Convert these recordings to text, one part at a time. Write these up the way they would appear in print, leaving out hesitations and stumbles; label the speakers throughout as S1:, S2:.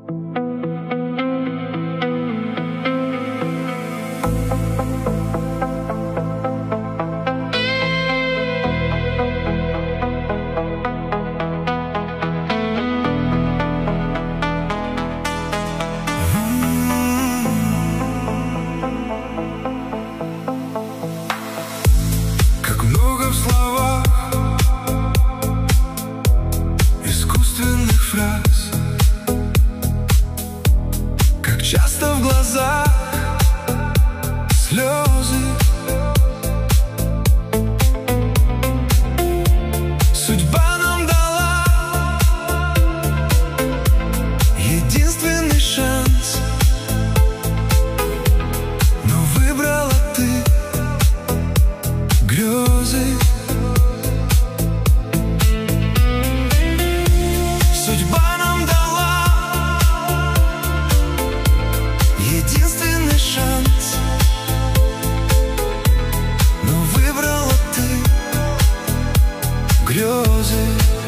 S1: Часто в глазах слезы, судьба нам дала единственный шанс, но выбрала ты грезы. Судьба нам дала единственный шанс, но выбрала ты грезы.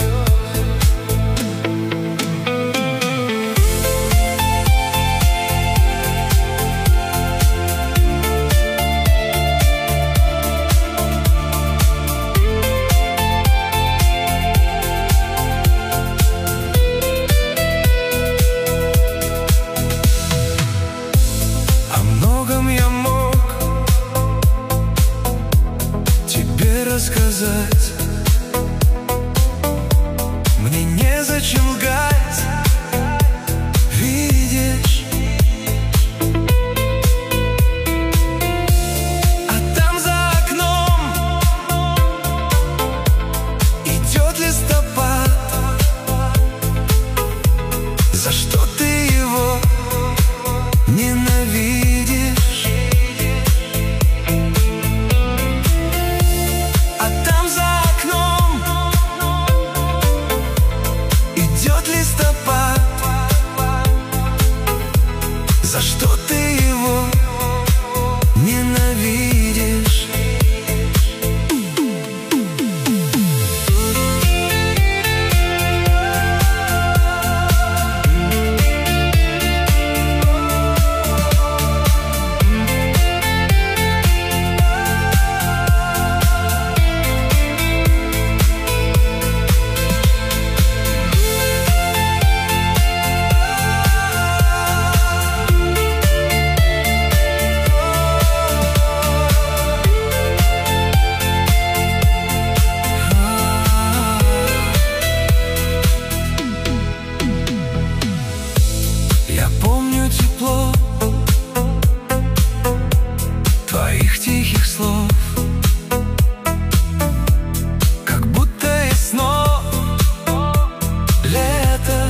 S1: Я мог тебе рассказать, мне незачем лгать, видишь? А там за окном идет листопад. За что ты его ненавидишь? За что ты его ненавидишь? Я помню тепло твоих тихих слов, как будто и снова лето.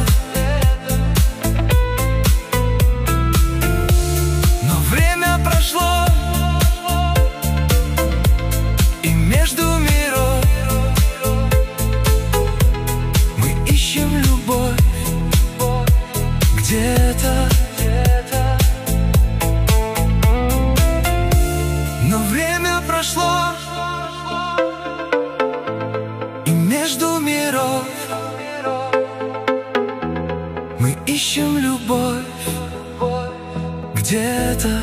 S1: Но время прошло, и между миров мы ищем любовь где-то. Но время прошло, и между миров мы ищем любовь где-то.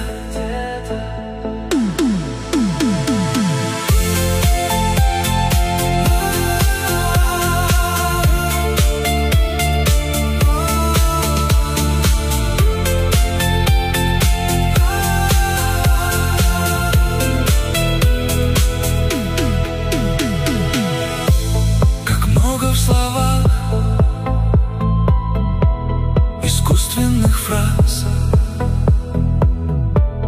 S1: Искусственных фраз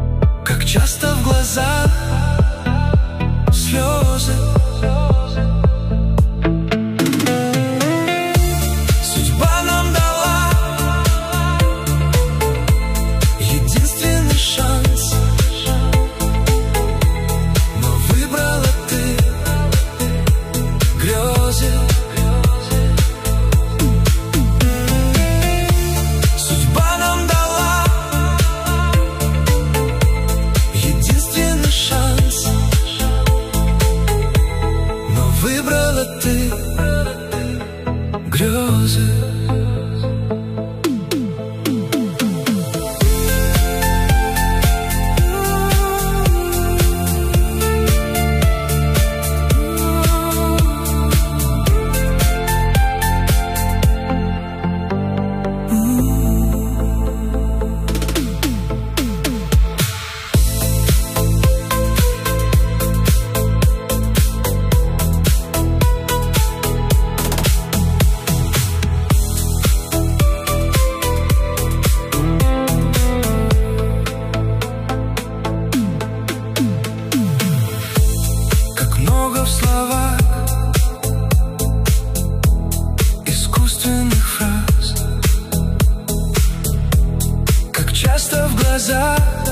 S1: глаза.